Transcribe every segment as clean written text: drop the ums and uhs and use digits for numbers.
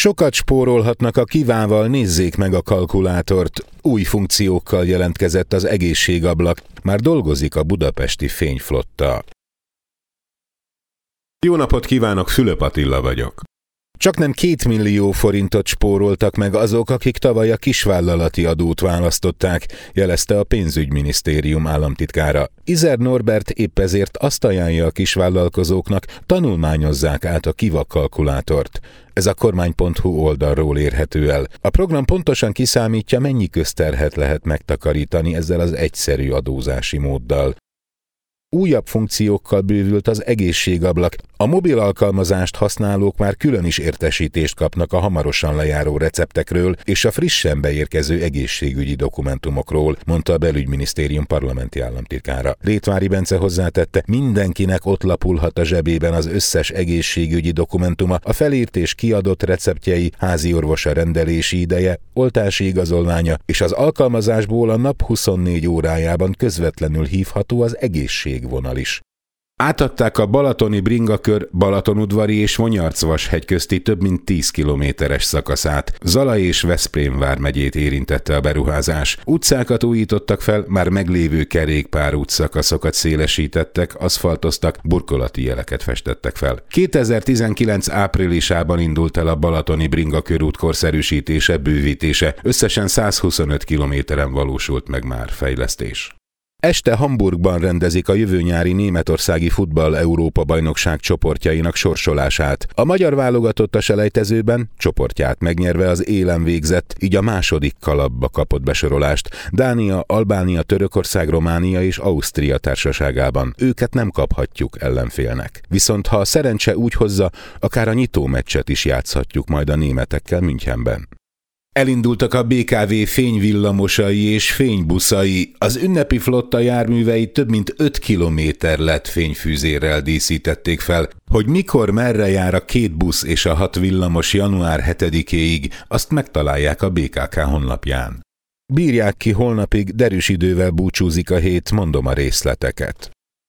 Sokat spórolhatnak a Kivával, nézzék meg a kalkulátort. Új funkciókkal jelentkezett az egészségablak. Már dolgozik a budapesti fényflotta. Jó napot kívánok, Fülöp Attila vagyok. Csaknem 2 millió forintot spóroltak meg azok, akik tavaly a kisvállalati adót választották, jelezte a pénzügyminisztérium államtitkára. Izer Norbert épp ezért azt ajánlja a kisvállalkozóknak, tanulmányozzák át a Kiva kalkulátort. Ez a kormány.hu oldalról érhető el. A program pontosan kiszámítja, mennyi közterhet lehet megtakarítani ezzel az egyszerű adózási móddal. Újabb funkciókkal bővült az egészségablak. A mobil alkalmazást használók már külön is értesítést kapnak a hamarosan lejáró receptekről és a frissen beérkező egészségügyi dokumentumokról, mondta a Belügyminisztérium parlamenti államtitkára. Rétvári Bence hozzátette, mindenkinek ott lapulhat a zsebében az összes egészségügyi dokumentuma, a felírt és kiadott receptjei, házi orvosa rendelési ideje, oltási igazolványa, és az alkalmazásból a nap 24 órájában közvetlenül hívható az egészségvonal is. Átadták a balatoni bringakör, Balatonudvari és Monyarcvashegy közti több mint 10 kilométeres szakaszát. Zala és Veszprém vármegyét érintette a beruházás. Utcákat újítottak fel, már meglévő kerékpárút szakaszokat szélesítettek, aszfaltoztak, burkolati jeleket festettek fel. 2019 áprilisában indult el a balatoni bringakörút korszerűsítése, bővítése. Összesen 125 kilométeren valósult meg már fejlesztés. Este Hamburgban rendezik a jövő nyári németországi futball-Európa-bajnokság csoportjainak sorsolását. A magyar válogatott a selejtezőben, csoportját megnyerve az élen végzett, így a második kalapba kapott besorolást. Dánia, Albánia, Törökország, Románia és Ausztria társaságában. Őket nem kaphatjuk ellenfélnek. Viszont ha a szerencse úgy hozza, akár a nyitómeccset is játszhatjuk majd a németekkel Münchenben. Elindultak a BKV fényvillamosai és fénybuszai. Az ünnepi flotta járművei több mint 5 kilométer lett fényfűzérrel díszítették fel. Hogy mikor, merre jár a 2 busz és a 6 villamos január 7-éig, azt megtalálják a BKK honlapján. Bírják ki, holnapig derűs idővel búcsúzik a hét, mondom a részleteket.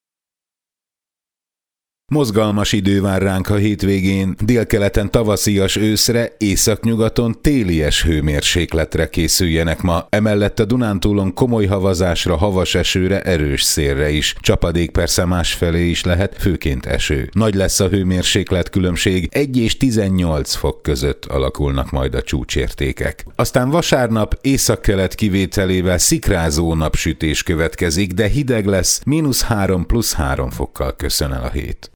Mozgalmas idő vár ránk a hétvégén, délkeleten tavaszias őszre, északnyugaton télies hőmérsékletre készüljenek ma, emellett a Dunántúlon komoly havazásra, havas esőre, erős szélre is. Csapadék persze másfelé is lehet, főként eső. Nagy lesz a hőmérséklet különbség, 1 és 18 fok között alakulnak majd a csúcsértékek. Aztán vasárnap északkelet kivételével szikrázó napsütés következik, de hideg lesz, -3 + 3 fokkal köszön el a hét.